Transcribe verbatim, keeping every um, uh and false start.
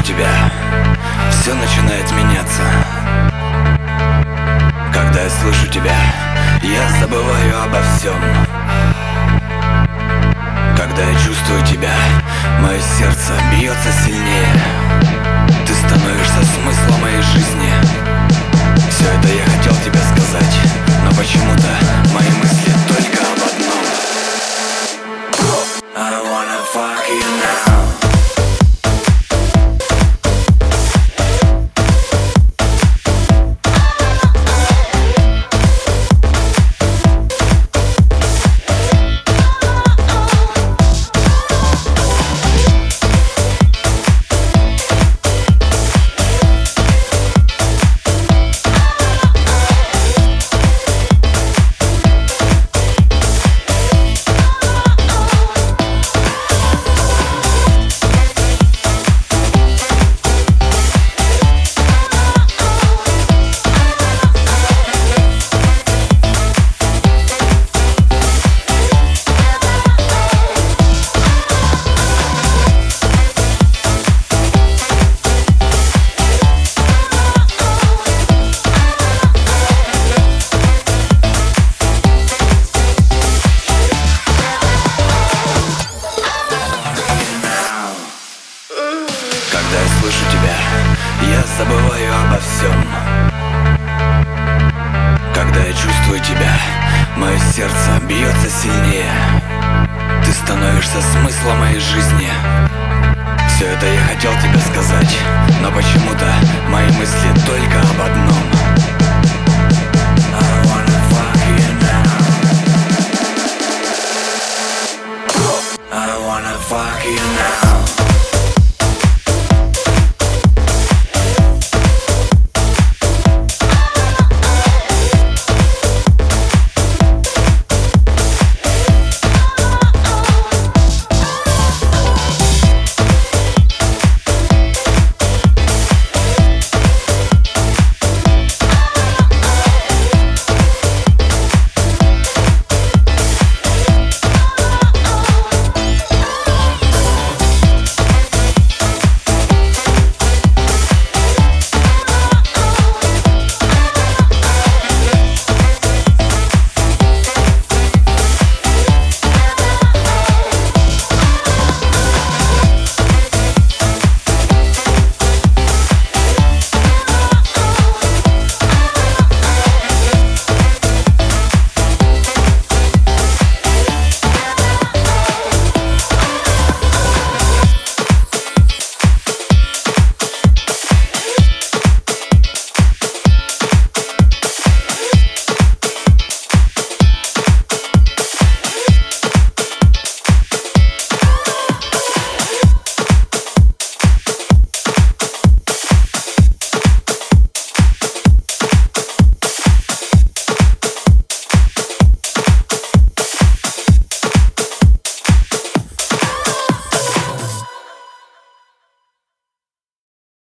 тебя, все начинает меняться. Когда я слышу тебя, я забываю обо всем. Когда я чувствую тебя, мое сердце бьется сильнее. Ты становишься смыслом моей жизни. Все это я хотел тебе сказать, но почему-то мои мысли только об одном. I wanna fuck you now. Когда я слышу тебя, я забываю обо всем. Когда я чувствую тебя, мое сердце бьется сильнее. Ты становишься смыслом моей жизни. Все это я хотел тебе сказать, но почему-то мои мысли только об одном. I wanna fuck you now. I wanna fuck you now.